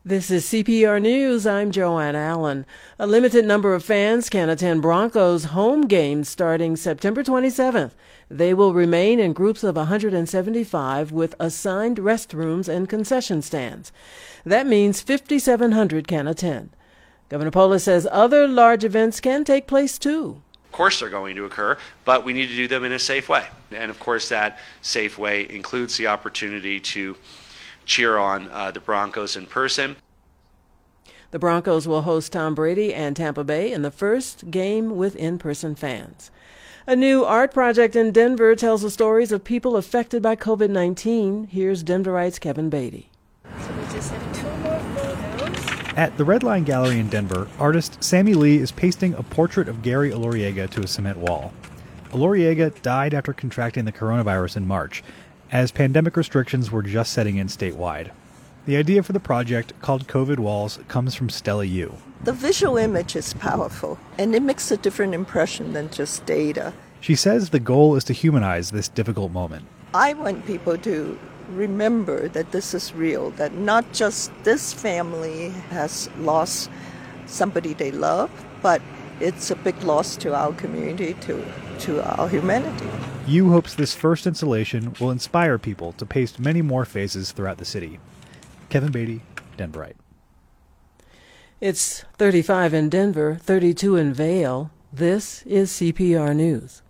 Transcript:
This is CPR News. I'm Joanne Allen. A limited number of fans can attend Broncos home games starting September 27th. They will remain in groups of 175 with assigned restrooms and concession stands. That means 5,700 can attend. Governor Polis says other large events can take place too. Of course they're going to occur, but we need to do them in a safe way. And of course that safe way includes the opportunity to cheer on the Broncos in person. The Broncos will host Tom Brady and Tampa Bay in the first game with in-person fans. A new art project in Denver tells the stories of people affected by COVID-19. Here's Denverites Kevin Beatty. So we just have two more photos. At the Red Line Gallery in Denver, artist Sammy Lee is pasting a portrait of Gary Elorriaga to a cement wall. Elorriaga died after contracting the coronavirus in March, as pandemic restrictions were just setting in statewide. The idea for the project, called COVID Walls, comes from Stella Yu. The visual image is powerful, and it makes a different impression than just data. She says the goal is to humanize this difficult moment. I want people to remember that this is real, that not just this family has lost somebody they love, but it's a big loss to our community, to our humanity. Yu hopes this first installation will inspire people to paste many more faces throughout the city. Kevin Beatty, Denverite. It's 35 in Denver, 32 in Vail. This is CPR News.